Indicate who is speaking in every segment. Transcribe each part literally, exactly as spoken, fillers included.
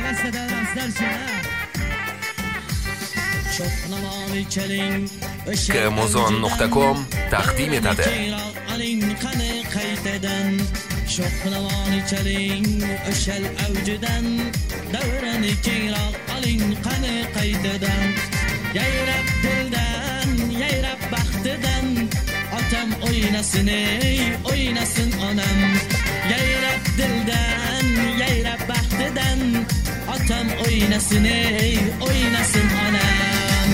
Speaker 1: kmozon nuqta com taqdim etadi.
Speaker 2: Sho'xnavoni chaling o'shal avjidan, davrani kengroq oling qani qaytadan. Yayrab dildan, yayrab baxtidan, otam o'ynasin ey, o'ynasin onam. Yayrab dildan, yayrab baxtidan, otam o'ynasin ey, o'ynasin onam.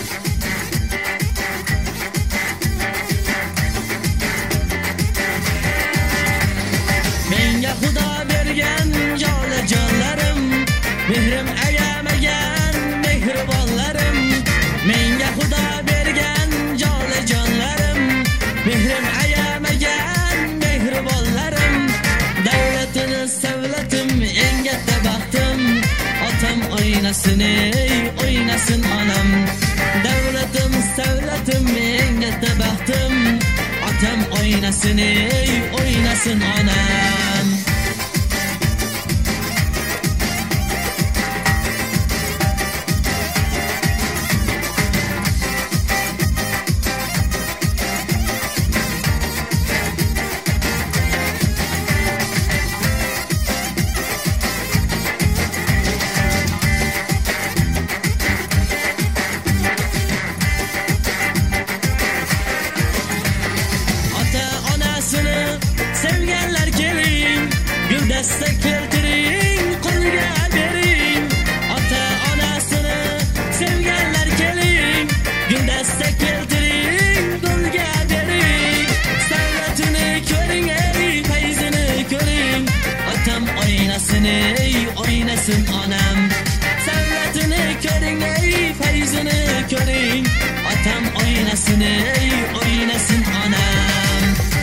Speaker 2: Menga Xudo bergan joli jonlarim, mehrim ayamagan mehribonlarim. Menga Xudo bergan joli jonlarim, mehrim ayamagan mehribonlarim. Davlatini savlatim, eng katta baxtim, otam o'ynasin ey, o'ynasin onam. Davlatim savlatim, eng katta baxtim, otam o'ynasin ey, o'ynasin onam. Sevganlar keling, guldasta keltiring, qo'lga bering. Ota onasini sevganlar keling, guldasta keltiring, qo'lga bering. Savlatini ko'ring ey, fayzini ko'ring, otam o'ynasin ey, o'ynasin onam. Savlatini ko'ring ey, fayzini ko'ring, otam o'ynasin ey, o'ynasin onam.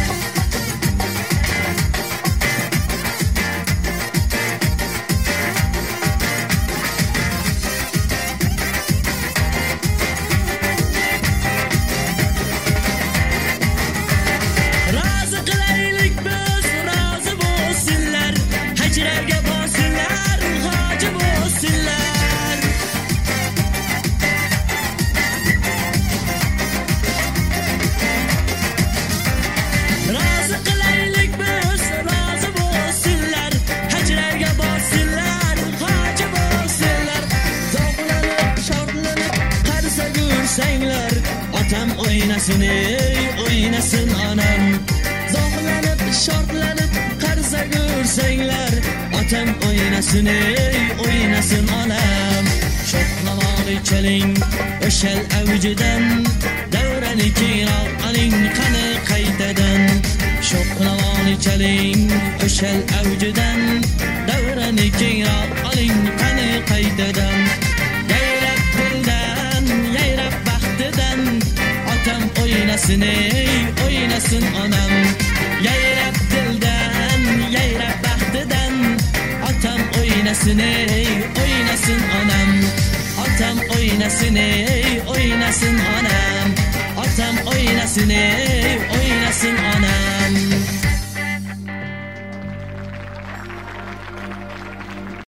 Speaker 2: Hajraga borsinlar, hoji bo'lsinlar. Rozi qilaylik biz, rozi bo'lsinlar. Hajraga borsinlar, hoji bo'lsinlar. Zavqlanib, shodlanib, qarsa gursanglar, otam o'ynasin ey, o'ynasin onam. Zavqlanib, shodlanib, qarsa gursanglar, otam o'ynasin ey, o'ynasin onam. Sho'xnavoni chaling o'shal avjidan, davrani kengroq oling qani qaytadan. Sho'xnavoni chaling o'shal avjidan, davrani kengroq oling qani qaytadan. Yayrab dildan, yayrab baxtidan, otam o'ynasin ey, o'ynasin onam. Yayrab dildan, yayrab baxtidan, otam o'ynasin ey, o'ynasin onam. Otam o'ynasin ey, o'ynasin onam. Otam o'ynasin ey, o'ynasin onam.